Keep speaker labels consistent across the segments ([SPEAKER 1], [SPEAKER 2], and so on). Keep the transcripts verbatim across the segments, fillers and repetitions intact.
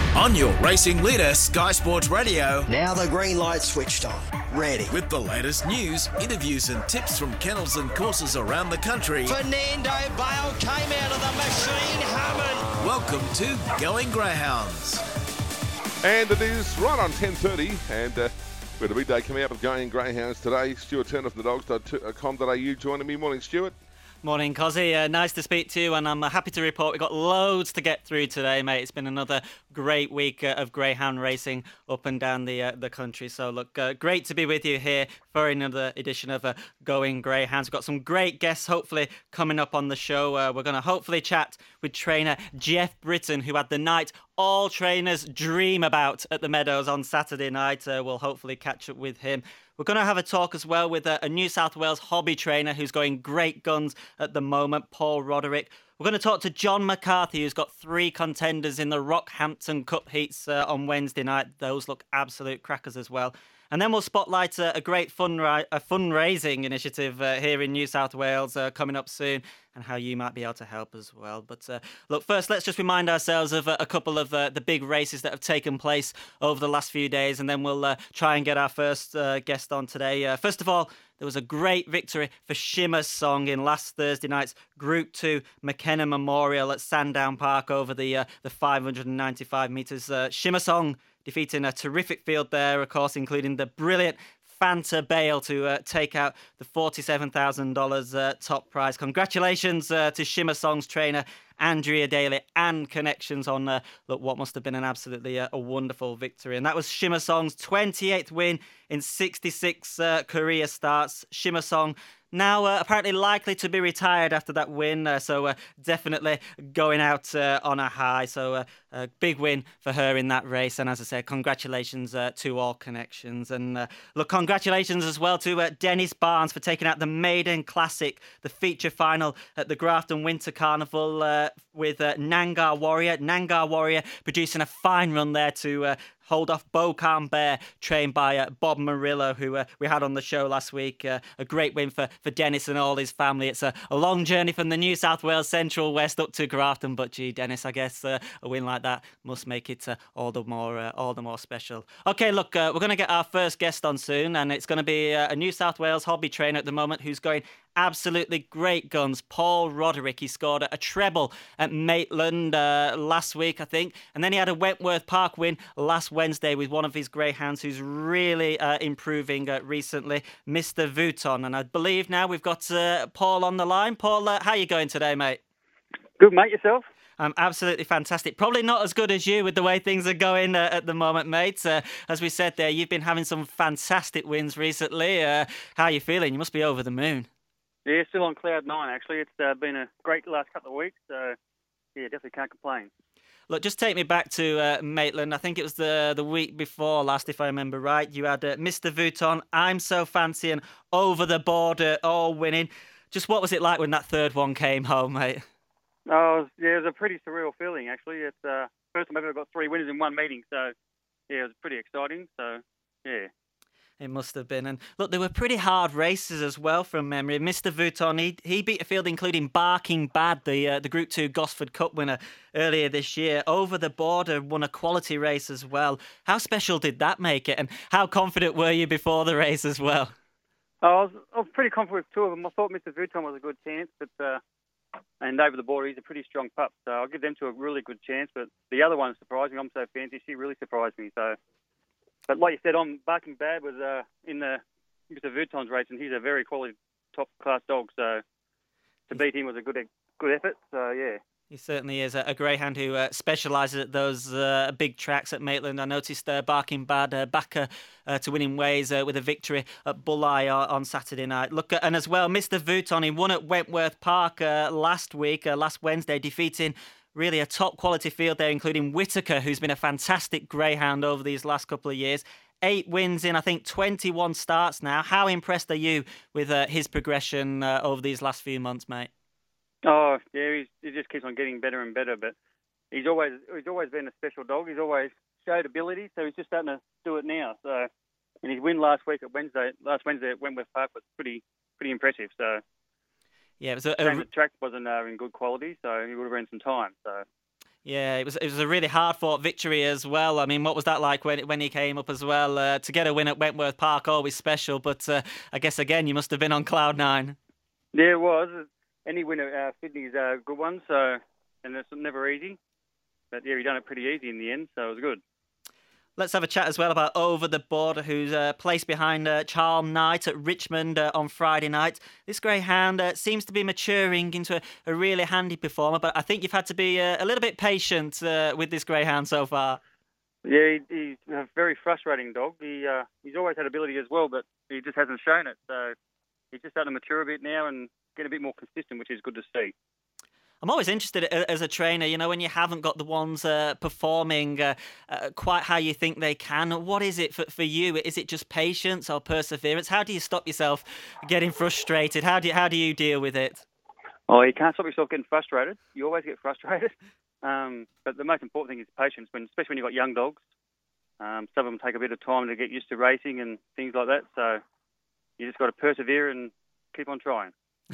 [SPEAKER 1] On your racing leader, Sky Sports Radio.
[SPEAKER 2] Now the green light switched on. Ready.
[SPEAKER 1] With the latest news, interviews and tips from kennels and courses around the country.
[SPEAKER 3] Fernando Bale came out of the machine humming.
[SPEAKER 1] Welcome to Going Greyhounds.
[SPEAKER 4] And it is right on ten thirty, and uh, we had a big day coming up of Going Greyhounds today. Stuart Turner from the dogs dot com dot a u joining me. Morning, Stuart.
[SPEAKER 5] Morning, Cozzy. Uh, nice to speak to you, and I'm happy to report we've got loads to get through today, mate. It's been another great week uh, of greyhound racing up and down the uh, the country. So, look, uh, great to be with you here for another edition of uh, Going Greyhounds. We've got some great guests, hopefully, coming up on the show. Uh, we're going to hopefully chat with trainer Jeff Britton, who had the night all trainers dream about at the Meadows on Saturday night. Uh, we'll hopefully catch up with him. We're going to have a talk as well with a, a New South Wales hobby trainer who's going great guns at the moment, Paul Roderick. We're going to talk to John McCarthy, who's got three contenders in the Rockhampton Cup heats uh, on Wednesday night. Those look absolute crackers as well. And then we'll spotlight a, a great funra- a fundraising initiative uh, here in New South Wales uh, coming up soon, and how you might be able to help as well. But uh, look, first, let's just remind ourselves of a, a couple of uh, the big races that have taken place over the last few days, and then we'll uh, try and get our first uh, guest on today. Uh, first of all, there was a great victory for Shimmer Song in last Thursday night's Group two McKenna Memorial at Sandown Park over the uh, the five hundred ninety-five metres. Uh, Shimmer Song defeating a terrific field there, of course, including the brilliant Fanta Bale to uh, take out the forty-seven thousand dollars uh, top prize. Congratulations uh, to Shimmer Song's trainer, Andrea Daly, and Connections on uh, look, what must have been an absolutely uh, a wonderful victory. And that was Shimmer Song's twenty-eighth win in sixty-six uh, career starts. Shimmer Song now uh, apparently likely to be retired after that win, uh, so uh, definitely going out uh, on a high. So uh, a big win for her in that race, and as I said, congratulations uh, to all Connections. And uh, look, congratulations as well to uh, Dennis Barnes for taking out the Maiden Classic, the feature final at the Grafton Winter Carnival uh, with uh, Nangar Warrior. Nangar Warrior producing a fine run there to uh, hold off Bocan Bear, trained by uh, Bob Murillo, who uh, we had on the show last week. Uh, a great win for, for Dennis and all his family. It's a, a long journey from the New South Wales Central West up to Grafton, but gee, Dennis, I guess uh, a win like that must make it uh, all the more uh, all the more special. Okay, look, uh, we're going to get our first guest on soon, and it's going to be uh, a New South Wales hobby trainer at the moment who's going absolutely great guns, Paul Roderick. He scored a treble at Maitland uh, last week, I think, and then he had a Wentworth Park win last Wednesday with one of his greyhounds who's really uh, improving uh, recently, Mister Vuitton. And I believe now we've got uh, Paul on the line. Paul, uh, how are you going today, mate?
[SPEAKER 6] Good, mate. Yourself?
[SPEAKER 5] Um, absolutely fantastic. Probably not as good as you with the way things are going uh, at the moment, mate. Uh, as we said there, you've been having some fantastic wins recently. Uh, how are you feeling? You must be over the moon.
[SPEAKER 6] Yeah, still on cloud nine, actually. It's uh, been a great last couple of weeks, so yeah, definitely can't complain.
[SPEAKER 5] Look, just take me back to uh, Maitland. I think it was the the week before last, if I remember right. You had uh, Mister Vuitton, I'm So Fancy, and Over the Border all winning. Just what was it like when that third one came home, mate?
[SPEAKER 6] Oh, yeah, it was a pretty surreal feeling, actually. It's uh, first time I've ever got three winners in one meeting, so yeah, it was pretty exciting. So yeah.
[SPEAKER 5] It must have been. And look, there were pretty hard races as well from memory. Mister Vuitton, he, he beat a field including Barking Bad, the uh, the Group two Gosford Cup winner earlier this year. Over the Border won a quality race as well. How special did that make it? And how confident were you before the race as well?
[SPEAKER 6] Oh, I was, I was pretty confident with two of them. I thought Mister Vuitton was a good chance, but uh, and Over the Border, he's a pretty strong pup, so I'll give them two a really good chance. But the other one surprised me. I'm So Fancy. She really surprised me, so... But like you said, on Barking Bad was uh, in the Mister Vuitton's race, and he's a very quality, top-class dog. So to beat him was a good good effort. So, yeah.
[SPEAKER 5] He certainly is a greyhound who uh, specialises at those uh, big tracks at Maitland. I noticed uh, Barking Bad uh, back uh, uh, to winning ways uh, with a victory at Bulli uh, on Saturday night. Look, at, and as well, Mister Vuitton, he won at Wentworth Park uh, last week, uh, last Wednesday, defeating really a top quality field there, including Whitaker, who's been a fantastic greyhound over these last couple of years. Eight wins in, I think, twenty-one starts now. How impressed are you with uh, his progression uh, over these last few months, mate?
[SPEAKER 6] Oh, yeah, he's, he just keeps on getting better and better. But he's always he's always been a special dog. He's always showed ability, so he's just starting to do it now. So, and his win last week at Wednesday, last Wednesday at Wentworth Park was pretty pretty impressive. So.
[SPEAKER 5] Yeah, it was a,
[SPEAKER 6] a...
[SPEAKER 5] a...
[SPEAKER 6] the track wasn't uh, in good quality, so he would have run some time. So
[SPEAKER 5] Yeah, it was it was a really hard fought victory as well. I mean, what was that like when when he came up as well? Uh, to get a win at Wentworth Park, always special. But uh, I guess again, you must have been on cloud nine.
[SPEAKER 6] Yeah, it was. Any win at uh, Sydney is a good one, so and it's never easy. But yeah, he done it pretty easy in the end, so it was good.
[SPEAKER 5] Let's have a chat as well about Over the Border, who's uh, placed behind uh, Charm Knight at Richmond uh, on Friday night. This greyhound uh, seems to be maturing into a, a really handy performer, but I think you've had to be uh, a little bit patient uh, with this greyhound so far.
[SPEAKER 6] Yeah, he, he's a very frustrating dog. He uh, he's always had ability as well, but he just hasn't shown it. So he's just starting to mature a bit now and get a bit more consistent, which is good to see.
[SPEAKER 5] I'm always interested as a trainer, you know, when you haven't got the ones uh, performing uh, uh, quite how you think they can. What is it for, for you? Is it just patience or perseverance? How do you stop yourself getting frustrated? How do you, how do you deal with it?
[SPEAKER 6] Oh, you can't stop yourself getting frustrated. You always get frustrated. Um, but the most important thing is patience, when, especially when you've got young dogs. Um, some of them take a bit of time to get used to racing and things like that. So you just got to persevere and keep on trying.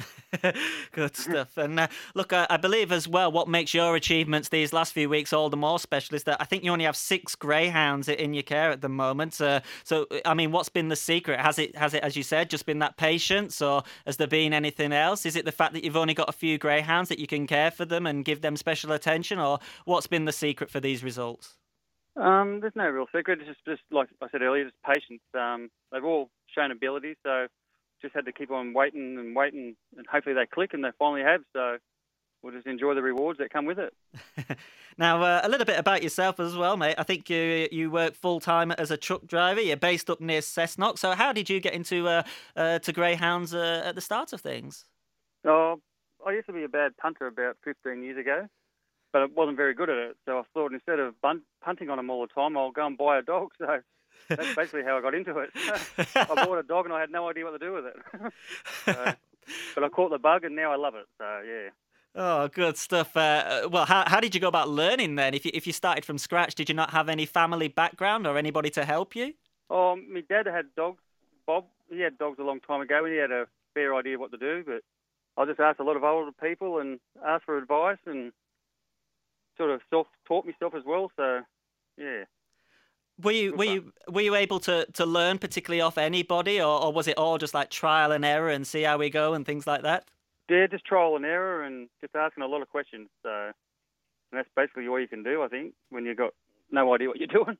[SPEAKER 5] Good stuff. And uh, look, I, I believe as well what makes your achievements these last few weeks all the more special is that I think you only have six greyhounds in your care at the moment. Uh, so, I mean, what's been the secret? Has it, has it, as you said, just been that patience, or has there been anything else? Is it the fact that you've only got a few greyhounds that you can care for them and give them special attention, or what's been the secret for these results?
[SPEAKER 6] Um, there's no real secret. It's just, just like I said earlier, just patience. Um, they've all shown ability, so just had to keep on waiting and waiting, and hopefully they click, and they finally have. So we'll just enjoy the rewards that come with it.
[SPEAKER 5] Now, uh, a little bit about yourself as well, mate. I think you you work full time as a truck driver. You're based up near Cessnock. So how did you get into uh, uh, to greyhounds uh, at the start of things?
[SPEAKER 6] Oh, I used to be a bad punter about fifteen years ago, but I wasn't very good at it. So I thought instead of bun- punting on them all the time, I'll go and buy a dog. So that's basically how I got into it. I bought a dog and I had no idea what to do with it. So, but I caught the bug and now I love it. So, yeah.
[SPEAKER 5] Oh, good stuff. Uh, well, how how did you go about learning then? If you, if you started from scratch, did you not have any family background or anybody to help you?
[SPEAKER 6] Oh, my dad had dogs. Bob, he had dogs a long time ago and he had a fair idea what to do. But I just asked a lot of older people and asked for advice and sort of self-taught myself as well. So, yeah.
[SPEAKER 5] Were you were you were you able to, to learn particularly off anybody, or, or was it all just like trial and error and see how we go and things like that?
[SPEAKER 6] Yeah, just trial and error and just asking a lot of questions. So, and that's basically all you can do, I think, when you've got no idea what you're doing.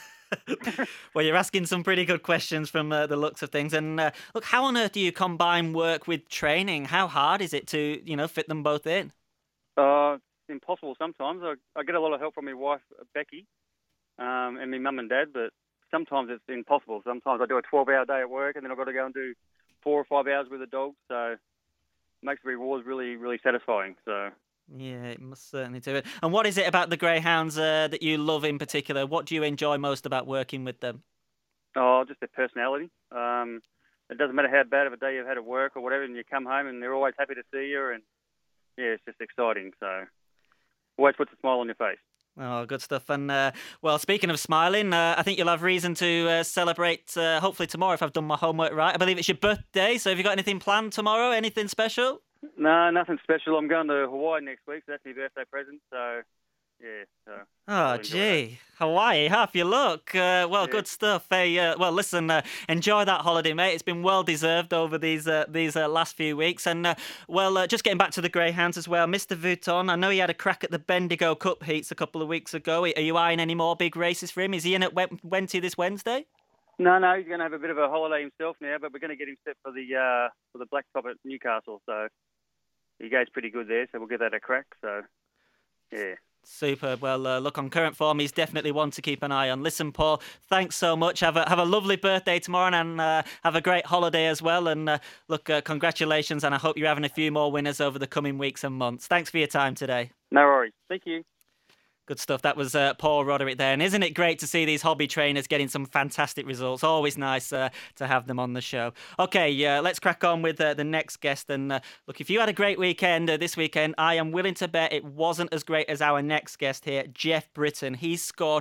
[SPEAKER 5] Well, you're asking some pretty good questions from uh, the looks of things. And uh, look, how on earth do you combine work with training? How hard is it to, you know, fit them both in?
[SPEAKER 6] Uh, it's impossible sometimes. I, I get a lot of help from my wife, Becky. Um, and my mum and dad, but sometimes it's impossible. Sometimes I do a twelve-hour day at work and then I've got to go and do four or five hours with a dog, so it makes the rewards really, really satisfying. So
[SPEAKER 5] yeah, it must certainly do it. And what is it about the greyhounds uh, that you love in particular? What do you enjoy most about working with them?
[SPEAKER 6] Oh, just their personality. Um, it doesn't matter how bad of a day you've had at work or whatever, and you come home and they're always happy to see you, and yeah, it's just exciting. So always puts a smile on your face.
[SPEAKER 5] Oh, good stuff. And, uh, well, speaking of smiling, uh, I think you'll have reason to uh, celebrate, uh, hopefully tomorrow, if I've done my homework right. I believe it's your birthday, so have you got anything planned tomorrow? Anything special?
[SPEAKER 6] No, nothing special. I'm going to Hawaii next week, so that's my birthday present, so yeah. So
[SPEAKER 5] oh, gee. Hawaii, half your luck. Uh, well, yeah. Good stuff. Hey, uh, well, listen, uh, enjoy that holiday, mate. It's been well deserved over these uh, these uh, last few weeks. And, uh, well, uh, just getting back to the greyhounds as well, Mister Vuitton, I know he had a crack at the Bendigo Cup heats a couple of weeks ago. Are you eyeing any more big races for him? Is he in at Wenty this Wednesday?
[SPEAKER 6] No, no, he's going to have a bit of a holiday himself now, but we're going to get him set for the uh, for the Black Top at Newcastle. So he goes pretty good there, so we'll give that a crack. So, yeah.
[SPEAKER 5] Superb. Well, uh, look, on current form, he's definitely one to keep an eye on. Listen, Paul, thanks so much. Have a have a lovely birthday tomorrow, and uh, have a great holiday as well. And uh, look, uh, congratulations, and I hope you're having a few more winners over the coming weeks and months. Thanks for your time today.
[SPEAKER 6] No worries. Thank you.
[SPEAKER 5] Good stuff. That was uh, Paul Roderick there. And isn't it great to see these hobby trainers getting some fantastic results? Always nice uh, to have them on the show. Okay, uh, let's crack on with uh, the next guest. And uh, look, if you had a great weekend uh, this weekend, I am willing to bet it wasn't as great as our next guest here, Jeff Britton. He scored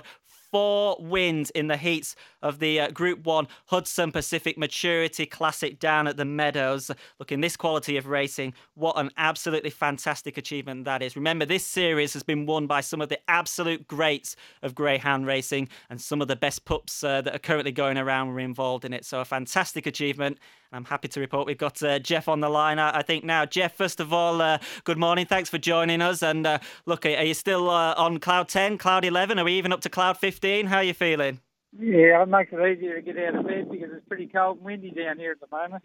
[SPEAKER 5] four wins in the heats of the uh, Group one Hudson Pacific Maturity Classic down at the Meadows. Look, in this quality of racing, what an absolutely fantastic achievement that is. Remember, this series has been won by some of the absolute greats of greyhound racing, and some of the best pups uh, that are currently going around were involved in it. So a fantastic achievement. I'm happy to report we've got uh, Jeff on the line, I think now. Jeff, first of all, uh, good morning. Thanks for joining us. And uh, look, are you still uh, on cloud ten, cloud eleven? Are we even up to cloud fifteen? How are you feeling?
[SPEAKER 7] Yeah, it makes it easier to get out of bed because it's pretty cold and windy down here at the moment.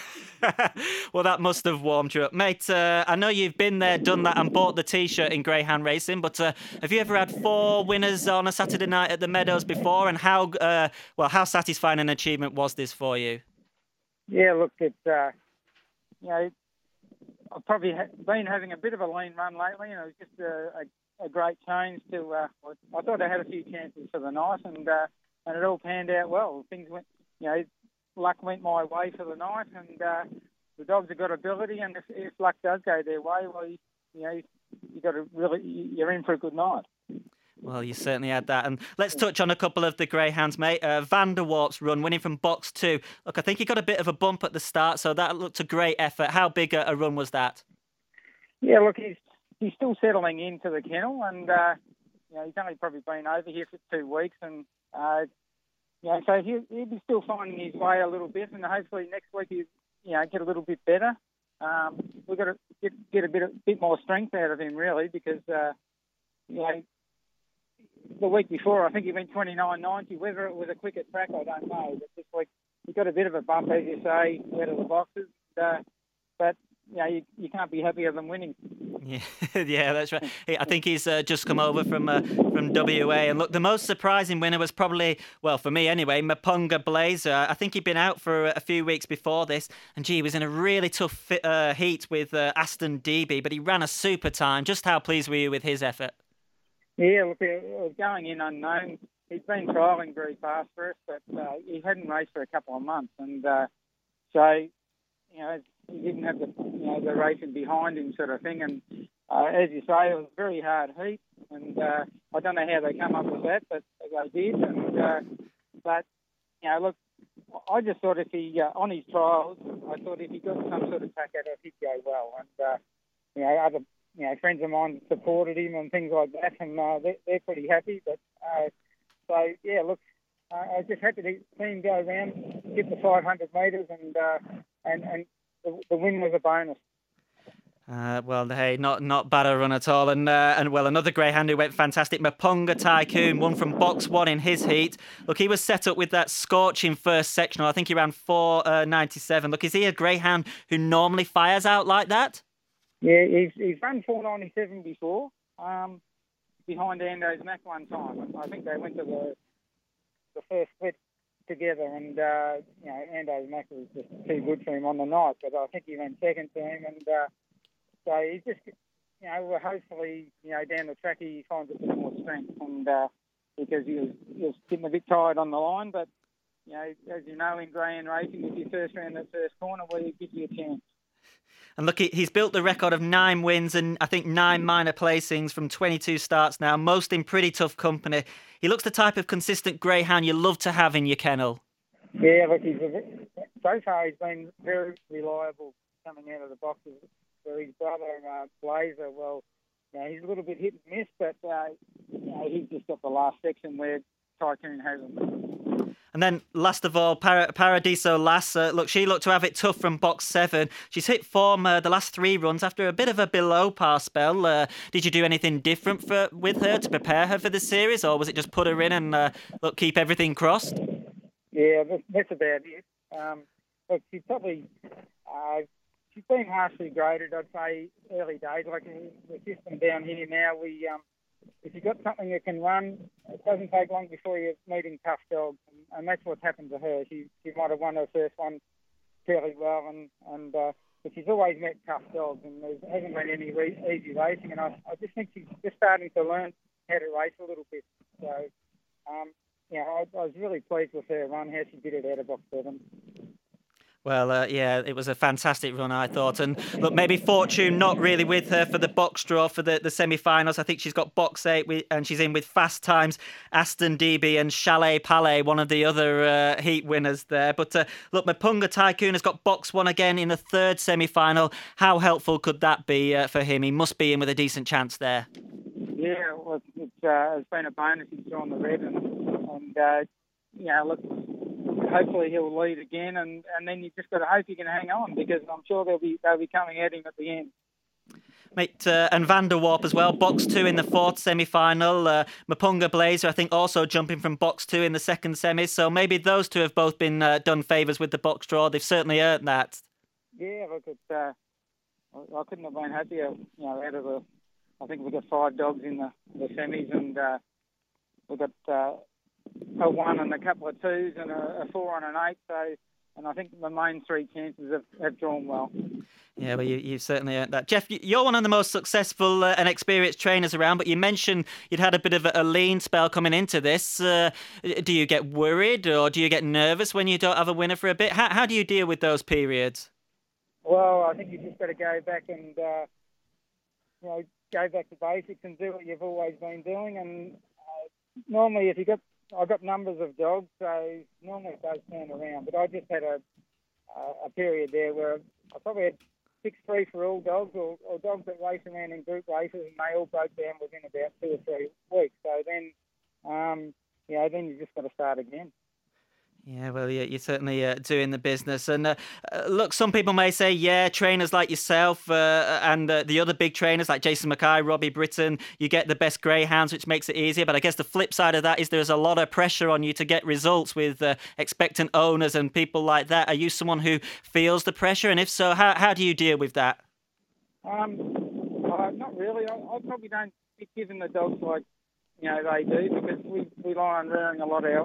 [SPEAKER 5] Well, that must have warmed you up. Mate, uh, I know you've been there, done that and bought the T-shirt in greyhound racing, but uh, have you ever had four winners on a Saturday night at the Meadows before? And how, uh, well, how satisfying an achievement was this for you?
[SPEAKER 7] Yeah, look, it's, uh, you know, I've probably ha- been having a bit of a lean run lately, and it was just a, a, a great change to, uh, I thought I had a few chances for the night, and uh, and it all panned out well. Things went, you know, luck went my way for the night, and uh, the dogs have got ability, and if, if luck does go their way, well, you, you know, you got to really, you're in for a good night.
[SPEAKER 5] Well, you certainly had that. And let's touch on a couple of the greyhounds, mate. Uh, Van der Warp's run, winning from box two. Look, I think he got a bit of a bump at the start, so that looked a great effort. How big a, a run was that?
[SPEAKER 7] Yeah, look, he's he's still settling into the kennel, and uh, you know, he's only probably been over here for two weeks, and uh, you know, so he'll, he'll be still finding his way a little bit, and hopefully next week he'll, you know, get a little bit better. Um, we've got to get, get a bit a bit more strength out of him, really, because uh, you know. The week before, I think he went twenty-nine ninety. Whether it was a quicker track, I don't know. But this week, he got a bit of a bump, as you say, out of the boxes. Uh, but, you know, you, you can't be happier than winning.
[SPEAKER 5] Yeah, yeah, that's right. I think he's uh, just come over from uh, from W A. And look, the most surprising winner was probably, well, for me anyway, Mapunga Blazer. I think he'd been out for a few weeks before this. And, gee, he was in a really tough fit, uh, heat with uh, Aston D B. But he ran a super time. Just how pleased were you with his effort?
[SPEAKER 7] Yeah, look, it was going in unknown. He's been trialling very fast for us, but uh, he hadn't raced for a couple of months, and uh, so you know he didn't have the you know the racing behind him, sort of thing. And uh, as you say, it was a very hard heat, and uh, I don't know how they come up with that, but they did. And uh, but you know, look, I just thought if he uh, on his trials, I thought if he got some sort of track at it, he'd go well. And uh, you know, other. You know, friends of mine supported him and things like that, and uh, they're, they're pretty happy. But uh, so yeah, look, uh, I was just happy to see him go around, get the five hundred metres, and uh, and and the, the win was a bonus.
[SPEAKER 5] Uh, well, hey, not not bad a run at all, and uh, and well, another greyhound who went fantastic, Mapunga Tycoon, won from box one in his heat. Look, he was set up with that scorching first sectional. I think he ran four ninety-seven. Look, is he a greyhound who normally fires out like that?
[SPEAKER 7] Yeah, he's, he's run four ninety-seven before, um, behind Ando's Mac one time. I think they went to the the first split together, and uh, you know, Ando's Mac was just too good for him on the night. But I think he went second to him, and uh, so he just, you know, hopefully, you know, down the track he finds a bit more strength, and uh, because he was he was getting a bit tired on the line. But you know, as you know, in greyhound racing, if you first round that first corner, well, it gives you a chance.
[SPEAKER 5] And look, he's built the record of nine wins and I think nine minor placings from twenty-two starts now, most in pretty tough company. He looks the type of consistent greyhound you love to have in your kennel.
[SPEAKER 7] Yeah, look, he's a, so far he's been very reliable coming out of the boxes. For his brother, uh, Blazer, well, you know, he's a little bit hit and miss, but uh, you know, he's just got the last section where Tycoon has him.
[SPEAKER 5] And then, last of all, Par- Paradiso Lass. Uh, look, she looked to have it tough from box seven. She's hit form uh, the last three runs after a bit of a below-par spell. Uh, did you do anything different for with her to prepare her for the series, or was it just put her in and uh, look, keep everything crossed?
[SPEAKER 7] Yeah, that's, that's about it. Um, look, she's probably uh, she's been harshly graded, I'd say, early days. Like the system down here now, we um, if you've got something that can run, it doesn't take long before you're meeting tough dogs, and, and that's what's happened to her. She she might have won her first one fairly well, and and uh, but she's always met tough dogs, and there hasn't been any re- easy racing. And I, I just think she's just starting to learn how to race a little bit. So, um, yeah, I, I was really pleased with her run, how she did it out of box seven.
[SPEAKER 5] Well, uh, yeah, it was a fantastic run, I thought. And look, maybe fortune not really with her for the box draw for the, the semi-finals. I think she's got box eight with, and she's in with Fast Times, Aston D B and Chalet Palais, one of the other uh, heat winners there. But uh, look, Mapunga Tycoon has got box one again in the third semi-final. How helpful could that be uh, for him? He must be in with a decent chance there.
[SPEAKER 7] Yeah, well, it's, uh, it's been a bonus he's drawn the red, and, and uh, you know, look, hopefully he'll lead again, and, and then you just got to hope he can hang on, because I'm sure they'll be they'll be coming at him at the end.
[SPEAKER 5] Mate, uh, and Van der Warp as well, box two in the fourth semi-final. Uh, Mapunga Blazer, I think, also jumping from box two in the second semi. So maybe those two have both been uh, done favours with the box draw. They've certainly earned that.
[SPEAKER 7] Yeah, look, it, uh, I couldn't have been happier. You know, out of the, I think we've got five dogs in the, the semis, and uh, we've got uh, a one and a couple of twos and a, a four and an eight. So, and I think the main three chances have, have drawn well.
[SPEAKER 5] Yeah, well, you, you've certainly earned that. Jeff, you're one of the most successful uh, and experienced trainers around, but you mentioned you'd had a bit of a, a lean spell coming into this. Uh, do you get worried or do you get nervous when you don't have a winner for a bit? How, how do you deal with those periods?
[SPEAKER 7] Well, I think you just got to go back and, uh, you know, go back to basics and do what you've always been doing. And uh, normally if you got, I've got numbers of dogs, so normally it does turn around. But I just had a, a period there where I probably had six three for all dogs, or, or dogs that race around in group races, and they all broke down within about two or three weeks. So then, um, you know, then you just got to start again.
[SPEAKER 5] Yeah, well, you're certainly uh, doing the business. And uh, uh, look, some people may say, yeah, trainers like yourself uh, and uh, the other big trainers like Jason Mackay, Robbie Britton, you get the best greyhounds, which makes it easier. But I guess the flip side of that is there's a lot of pressure on you to get results with uh, expectant owners and people like that. Are you someone who feels the pressure? And if so, how, how do you deal with that?
[SPEAKER 7] Um, uh, not really. I, I probably don't get given the dogs like, you know, they do, because we rely on rearing a lot of our,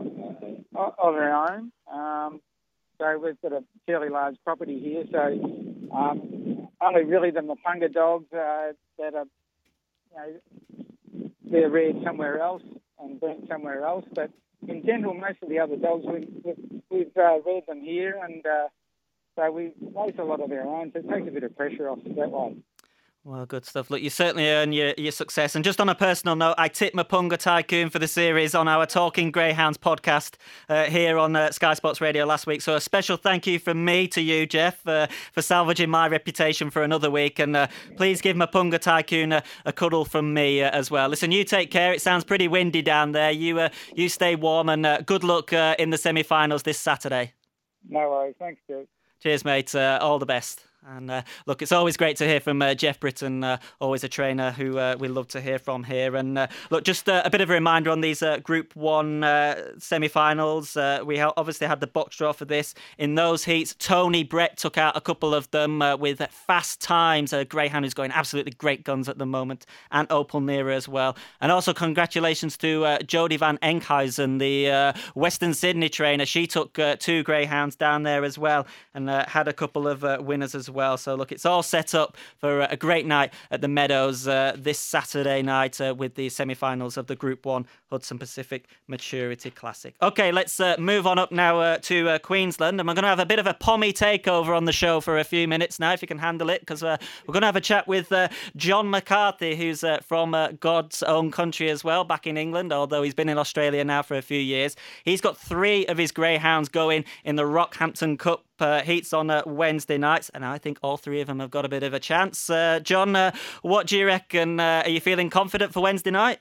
[SPEAKER 7] of our own. Um, so we've got a fairly large property here. So um, only really the Mapunga dogs uh, that are, you know, they're reared somewhere else and burnt somewhere else. But in general, most of the other dogs, we, we've, we've uh, reared them here, and uh, so we raise a lot of our own. So it takes a bit of pressure off that way.
[SPEAKER 5] Well, good stuff. Look, you certainly earn your, your success. And just on a personal note, I tipped Mapunga Tycoon for the series on our Talking Greyhounds podcast uh, here on uh, Sky Sports Radio last week. So a special thank you from me to you, Jeff, uh, for salvaging my reputation for another week. And uh, please give Mapunga Tycoon a, a cuddle from me uh, as well. Listen, you take care. It sounds pretty windy down there. You uh, you stay warm, and uh, good luck uh, in the semi-finals this Saturday.
[SPEAKER 7] No worries. Thanks, Joe.
[SPEAKER 5] Cheers, mate. Uh, all the best. And uh, look, it's always great to hear from uh, Jeff Britton, uh, always a trainer who uh, we love to hear from here. And uh, look, just uh, a bit of a reminder on these uh, Group One uh, semi-finals. Uh, we ha- obviously had the box draw for this. In those heats, Tony Brett took out a couple of them uh, with Fast Times, a greyhound who's going absolutely great guns at the moment, and Opal Nera as well. And also congratulations to uh, Jodie van Enkhuizen, the uh, Western Sydney trainer. She took uh, two greyhounds down there as well, and uh, had a couple of uh, winners as well. well. So look, it's all set up for a great night at the Meadows uh, this Saturday night uh, with the semi-finals of the Group One Hudson Pacific Maturity Classic. Okay, let's uh, move on up now uh, to uh, Queensland, and we're going to have a bit of a pommy takeover on the show for a few minutes now, if you can handle it, because uh, we're going to have a chat with uh, John McCarthy, who's uh, from uh, God's own country as well, back in England, although he's been in Australia now for a few years. He's got three of his greyhounds going in the Rockhampton Cup Uh, heats on uh, Wednesday nights, and I think all three of them have got a bit of a chance. Uh, John, uh, what do you reckon? Uh, are you feeling confident for Wednesday night?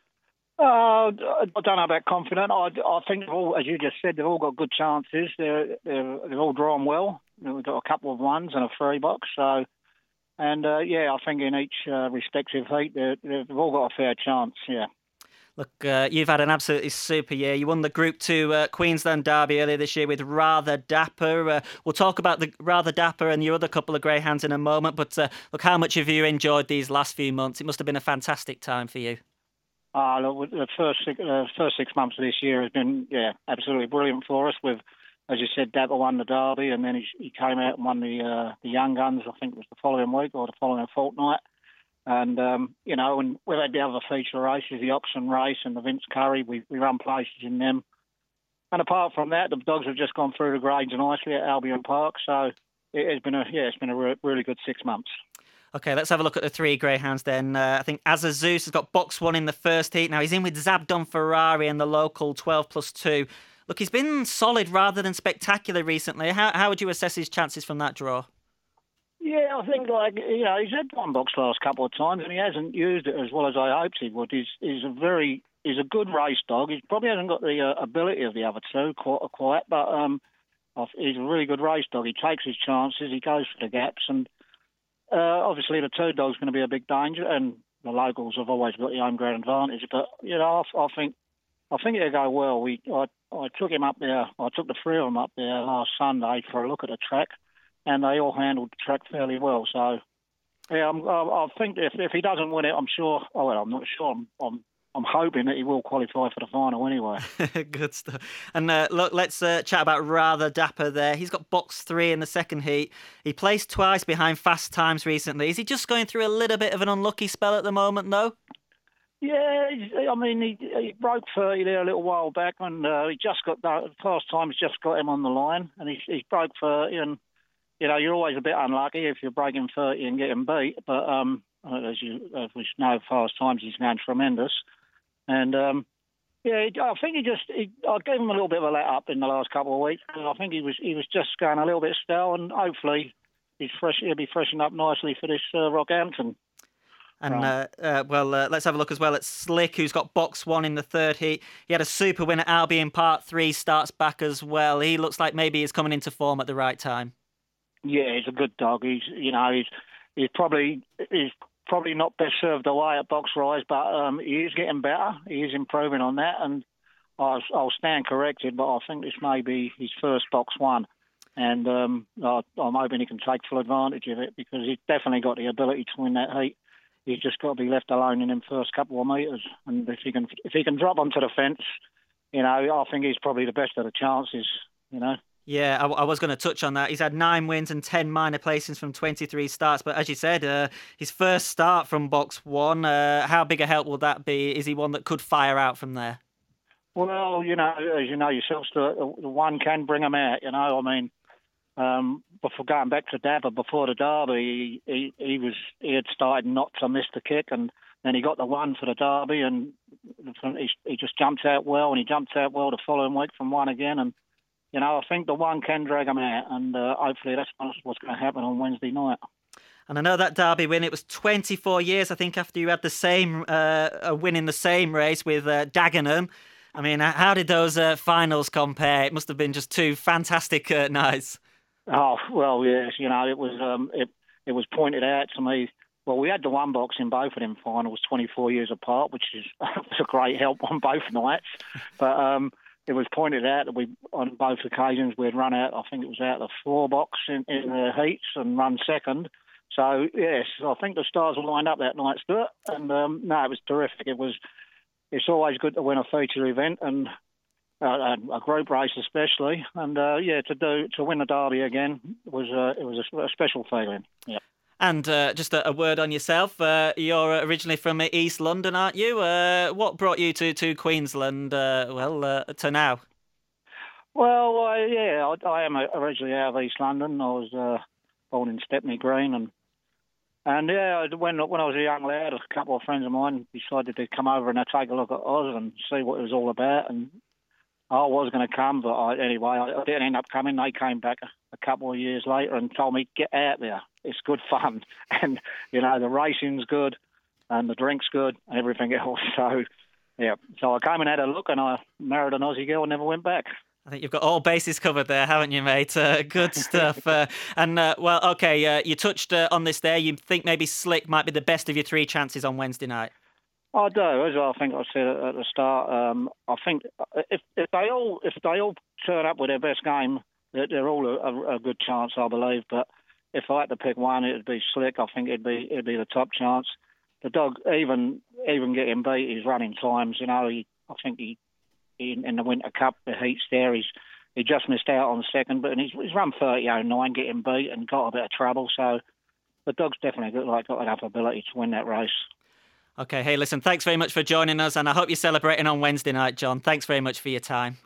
[SPEAKER 8] Uh, I don't know about confident. I, I think, all, as you just said, they've all got good chances. They're, they're, they've all drawn well. We've got a couple of ones and a free box. So, and uh, yeah, I think in each uh, respective heat, they've all got a fair chance. Yeah.
[SPEAKER 5] Look, uh, you've had an absolutely super year. You won the Group two uh, Queensland Derby earlier this year with Rather Dapper. Uh, we'll talk about the Rather Dapper and your other couple of greyhounds in a moment. But uh, look, how much have you enjoyed these last few months? It must have been a fantastic time for you.
[SPEAKER 8] Uh, look, the first six, uh, first six months of this year has been, yeah, absolutely brilliant for us. With, as you said, Dapper won the Derby, and then he, he came out and won the uh, the Young Guns. I think it was the following week or the following fortnight. And, um, you know, and we've had the other feature races, the Oxen race and the Vince Curry. We, we run places in them. and apart from that, the dogs have just gone through the grades nicely at Albion Park. So it has been a yeah, it's been a re- really good six months.
[SPEAKER 5] Okay, let's have a look at the three greyhounds then. Uh, I think Azazus has got box one in the first heat. Now he's in with Zabdon Ferrari and the local twelve plus two. Look, he's been solid rather than spectacular recently. How how would you assess his chances from that draw?
[SPEAKER 8] Yeah, I think like you know he's had one box last couple of times and he hasn't used it as well as I hoped he would. He's he's a very he's a good race dog. He probably hasn't got the uh, ability of the other two quite quite, but um, he's a really good race dog. He takes his chances. He goes for the gaps and. Uh, obviously, the two dogs going to be a big danger, and the locals have always got the home ground advantage. But you know, I, I think I think it'll go well. We I, I took him up there. I took the three of them up there last Sunday for a look at the track, and they all handled the track fairly well. So yeah, I'm, I, I think if if he doesn't win it, I'm sure. Oh well, I'm not sure. I'm, I'm I'm hoping that he will qualify for the final anyway.
[SPEAKER 5] Good stuff. And uh, look, let's uh, chat about Rather Dapper there. He's got box three in the second heat. He placed twice behind Fast Times recently. Is he just going through a little bit of an unlucky spell at the moment, though?
[SPEAKER 8] Yeah, I mean, he, he broke thirty there a little while back, and uh, he just got the Fast Times just got him on the line, and he, he broke thirty. And you know, you're always a bit unlucky if you're breaking thirty and getting beat. But um, as you as we know, Fast Times he's going tremendous. And, um, yeah, I think he just, he, I gave him a little bit of a let up in the last couple of weeks. I think he was he was just going a little bit stale, and hopefully he's fresh, he'll be freshened up nicely for this uh, Rockhampton.
[SPEAKER 5] And, uh, uh, well, uh, let's have a look as well at Slick, who's got box one in the third heat. He had a super win at Albion Part three, starts back as well. He looks like maybe he's coming into form at the right time.
[SPEAKER 8] Yeah, he's a good dog. He's, you know, he's, he's probably, he's probably not best served away at box rise, but um, he is getting better. He is improving on that, and I'll, I'll stand corrected, but I think this may be his first box one, and um, I, I'm hoping he can take full advantage of it because he's definitely got the ability to win that heat. He's just got to be left alone in them first couple of metres, and if he can if he can drop onto the fence, you know, I think he's probably the best of the chances, you know.
[SPEAKER 5] Yeah, I, I was going to touch on that. He's had nine wins and ten minor placings from twenty-three starts. But as you said, uh, his first start from box one, uh, how big a help will that be? Is he one that could fire out from there?
[SPEAKER 8] Well, you know, as you know yourself, the, the one can bring him out, you know. I mean, um, before going back to Dapper, before the Derby, he, he, he, was, he had started not to miss the kick, and then he got the one for the Derby, and he, he just jumped out well, and he jumped out well the following week from one again, and you know, I think the one can drag him out, and uh, hopefully that's what's going to happen on Wednesday night.
[SPEAKER 5] And I know that Derby win, it was twenty-four years, I think, after you had the same uh, a win in the same race with uh, Dagenham. I mean, how did those uh, finals compare? It must have been just two fantastic uh, nights.
[SPEAKER 8] Oh, well, yes, you know, it was um, it, it was pointed out to me. Well, we had the one box in both of them finals twenty-four years apart, which is was a great help on both nights. But um, it was pointed out that we, on both occasions, we'd run out, I think it was out of the four box in, in the heats and run second. So, yes, I think the stars were lined up that night, Stuart. And, um, no, it was terrific. It was, it's always good to win a feature event and uh, a group race especially. And, uh, yeah, to do to win the Derby again was uh, it was a, a special feeling, yeah.
[SPEAKER 5] And uh, just a, a word on yourself. Uh, you're originally from East London, aren't you? Uh, what brought you to, to Queensland, uh, well, uh, to now?
[SPEAKER 8] Well, uh, yeah, I, I am originally out of East London. I was uh, born in Stepney Green. And, and yeah, when, when I was a young lad, a couple of friends of mine decided to come over and take a look at Oz and see what it was all about. And I was going to come, but I, anyway, I, I didn't end up coming. They came back a, a couple of years later and told me, get out there. It's good fun. And, you know, the racing's good and the drink's good and everything else. So, yeah. So I came and had a look and I married an Aussie girl and never went back.
[SPEAKER 5] I think you've got all bases covered there, haven't you, mate? Uh, good stuff. uh, and, uh, well, OK, uh, you touched uh, on this there. You think maybe Slick might be the best of your three chances on Wednesday night?
[SPEAKER 8] I do, as I think I said at the start. Um, I think if, if they all if they all turn up with their best game, they're all a, a good chance, I believe. But if I had to pick one, it'd be Slick. I think it'd be it'd be the top chance. The dog, even even getting beat, his running times. You know, he I think he, he in the Winter Cup, the heats there, he's he just missed out on second, but he's, he's run thirty oh nine, getting beat and got a bit of trouble. So the dog's definitely got, like, got enough ability to win that race.
[SPEAKER 5] OK, hey, listen, thanks very much for joining us, and I hope you're celebrating on Wednesday night, John. Thanks very much for your time.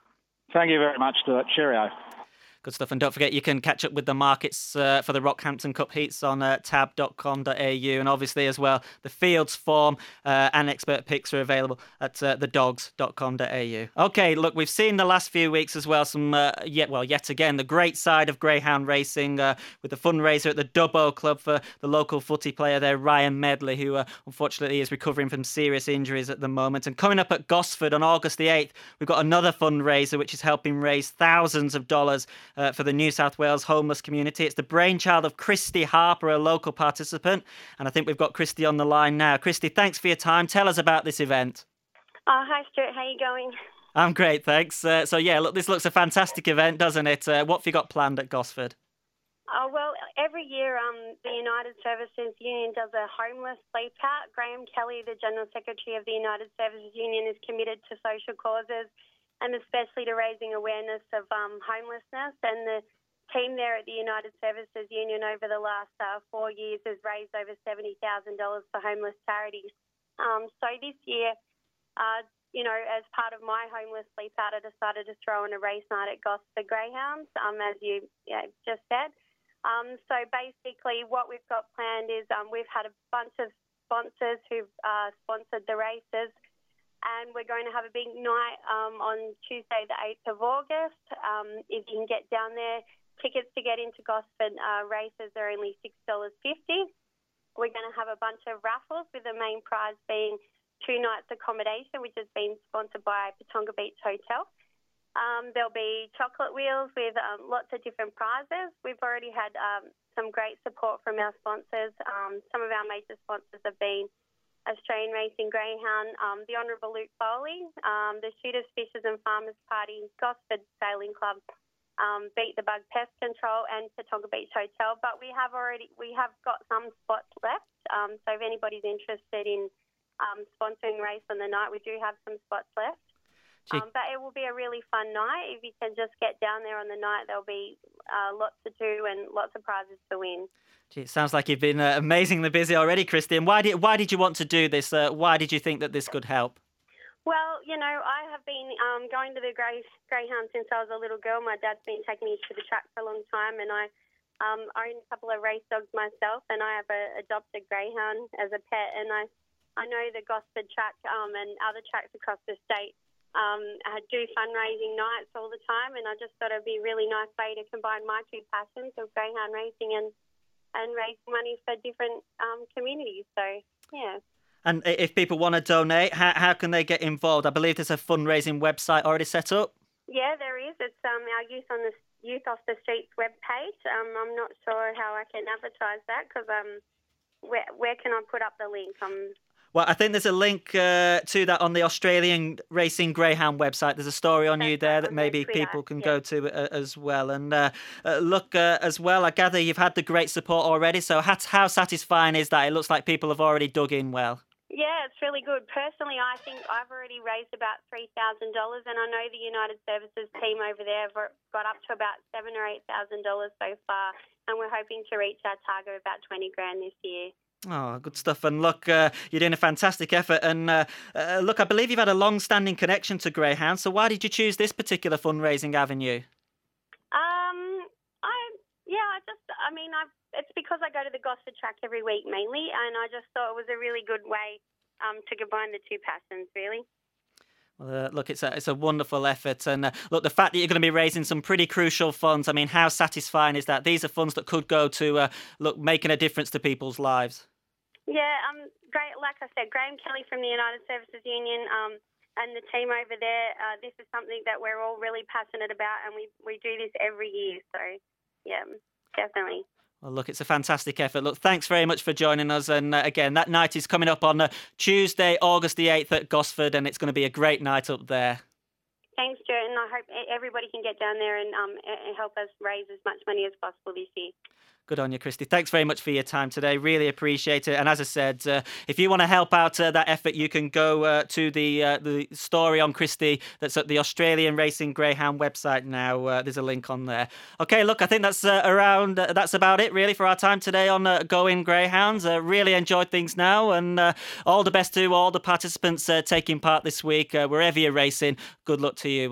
[SPEAKER 8] Thank you very much, Stuart. Cheerio.
[SPEAKER 5] Good stuff. And don't forget, you can catch up with the markets uh, for the Rockhampton Cup heats on uh, tab dot com dot a u. And obviously as well, the fields form uh, and expert picks are available at uh, the dogs dot com dot a u. OK, look, we've seen the last few weeks as well, some, uh, yet, well, yet again, the great side of greyhound racing uh, with the fundraiser at the Dubbo Club for the local footy player there, Ryan Medley, who uh, unfortunately is recovering from serious injuries at the moment. And coming up at Gosford on August the eighth, we've got another fundraiser which is helping raise thousands of dollars Uh, for the New South Wales homeless community. It's the brainchild of Christy Harper, a local participant. And I think we've got Christy on the line now. Christy, thanks for your time. Tell us about this event.
[SPEAKER 9] Oh, hi, Stuart. How are you going?
[SPEAKER 5] I'm great, thanks. Uh, so, yeah, look, this looks a fantastic event, doesn't it? Uh, what have you got planned at Gosford?
[SPEAKER 9] Oh, well, every year um, the United Services Union does a homeless sleep out. Graham Kelly, the General Secretary of the United Services Union, is committed to social causes and especially to raising awareness of um, homelessness. And the team there at the United Services Union over the last uh, four years has raised over seventy thousand dollars for homeless charities. Um, so this year, uh, you know, as part of my homeless sleep out, I decided to throw in a race night at Gosford Greyhounds, um, as you yeah, just said. Um, so basically what we've got planned is um, we've had a bunch of sponsors who've uh, sponsored the races, and we're going to have a big night um, on Tuesday the eighth of August. Um, if you can get down there, tickets to get into Gosford uh, races are only six dollars fifty. We're going to have a bunch of raffles, with the main prize being two nights accommodation, which has been sponsored by Patonga Beach Hotel. Um, there'll be chocolate wheels with um, lots of different prizes. We've already had um, some great support from our sponsors. Um, some of our major sponsors have been Australian Racing Greyhound, um, the Honourable Luke Foley, um, the Shooters, Fishers and Farmers Party, Gosford Sailing Club, um, Beat the Bug Pest Control and Patonga Beach Hotel. But we have already we have got some spots left. Um, so if anybody's interested in um, sponsoring a race on the night, we do have some spots left. Um, but it will be a really fun night. If you can just get down there on the night, there'll be uh, lots to do and lots of prizes to win.
[SPEAKER 5] Gee, it sounds like you've been uh, amazingly busy already, Christy. And why did why did you want to do this? Uh, why did you think that this could help?
[SPEAKER 9] Well, you know, I have been um, going to the grey, Greyhound since I was a little girl. My dad's been taking me to the track for a long time, and I um, own a couple of race dogs myself, and I have a adopted Greyhound as a pet. And I, I know the Gosford track um, and other tracks across the state um, do fundraising nights all the time, and I just thought it'd be a really nice way to combine my two passions of greyhound racing and and raise money for different um, communities. So, yeah.
[SPEAKER 5] And if people want to donate, how, how can they get involved? I believe there's a fundraising website already set up.
[SPEAKER 9] Yeah, there is. It's um, our Youth on the Youth Off the Streets webpage. Um, I'm not sure how I can advertise that because um, where where can I put up the link? Um,
[SPEAKER 5] Well, I think there's a link uh, to that on the Australian Racing Greyhound website. There's a story on you there that maybe people can go to uh, as well. And uh, uh, look, uh, as well, I gather you've had the great support already. So how, how satisfying is that? It looks like people have already dug in well.
[SPEAKER 9] Yeah, it's really good. Personally, I think I've already raised about three thousand dollars, and I know the United Services team over there have got up to about seven or eight thousand dollars so far, and we're hoping to reach our target of about twenty grand this year.
[SPEAKER 5] Oh, good stuff. And look, uh, you're doing a fantastic effort. And uh, uh, look, I believe you've had a long-standing connection to greyhounds. So why did you choose this particular fundraising avenue?
[SPEAKER 9] Um, I yeah, I just, I mean, I've, it's because I go to the Gosford track every week mainly, and I just thought it was a really good way um, to combine the two passions, really.
[SPEAKER 5] Well, uh, look, it's a it's a wonderful effort, and uh, look, the fact that you're going to be raising some pretty crucial funds. I mean, how satisfying is that? These are funds that could go to uh, look making a difference to people's lives.
[SPEAKER 9] Yeah, um, great. Like I said, Graham Kelly from the United Services Union, um, and the team over there. Uh, this is something that we're all really passionate about, and we we do this every year. So, yeah, definitely.
[SPEAKER 5] Well, look, it's a fantastic effort. Look, thanks very much for joining us. And uh, again, that night is coming up on uh, Tuesday, August the eighth at Gosford, and it's going to be a great night up there.
[SPEAKER 9] Thanks, Stuart, and I hope everybody can get down there and um, help us raise as much money as possible this year.
[SPEAKER 5] Good on you, Christy. Thanks very much for your time today. Really appreciate it. And as I said, uh, if you want to help out uh, that effort, you can go uh, to the uh, the story on Christy that's at the Australian Racing Greyhound website now. Uh, there's a link on there. Okay, look, I think that's uh, around. Uh, that's about it, really, for our time today on uh, Going Greyhounds. Uh, really enjoyed things now, and uh, all the best to all the participants uh, taking part this week. Uh, wherever you're racing, good luck to you.